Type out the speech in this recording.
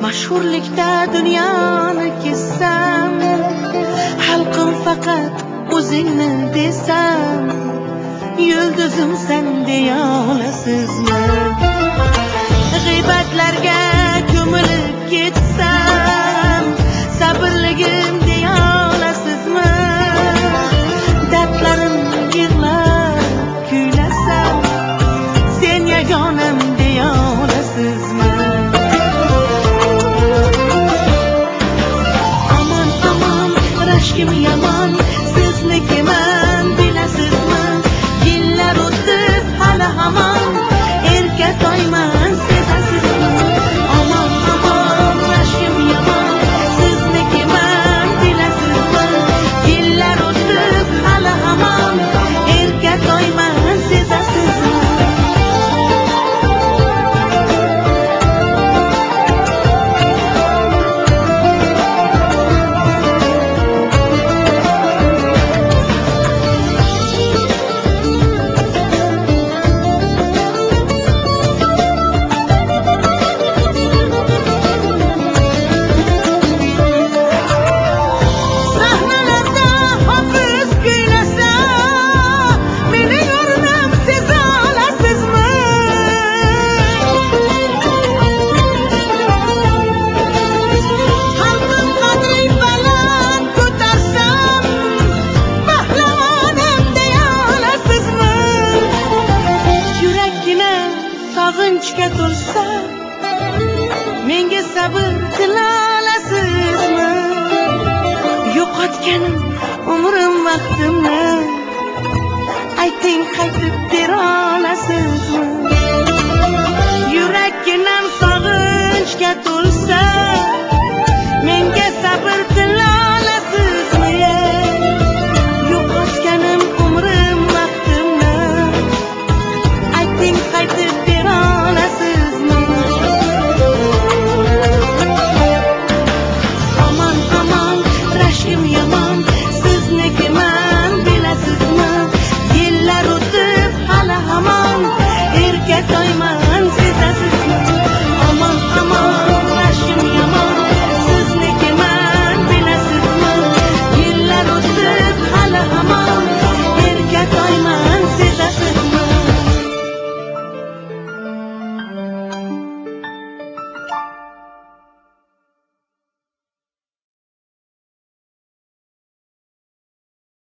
mashhurlikda dunyoni kessam, xalqim faqat o'zingni desam, yulduzimsan deya olasizmi? G'iybatlarga ko'milib ketsam, sabrligim deya olasizmi? Dardlarim yig'lab kuylasam, sen yagonam deya olasizmi? Aman aman rashkim yomon, siznikiman bilasizmi? Yillar o'tdi hali hamon erka toyman, sezasizmi? Aman aman rashkim yomon, siznikiman bilasizmi? Yillar o'tdi hali hamon erka toyman, sezasizmi? Sog'inchga to'lsa, menga sabr tila olasizmi? Yo'qotganim umrim vaqtimni, ayting qaytib bera olasizmi? Yurakginam sog'inchga to'lsa,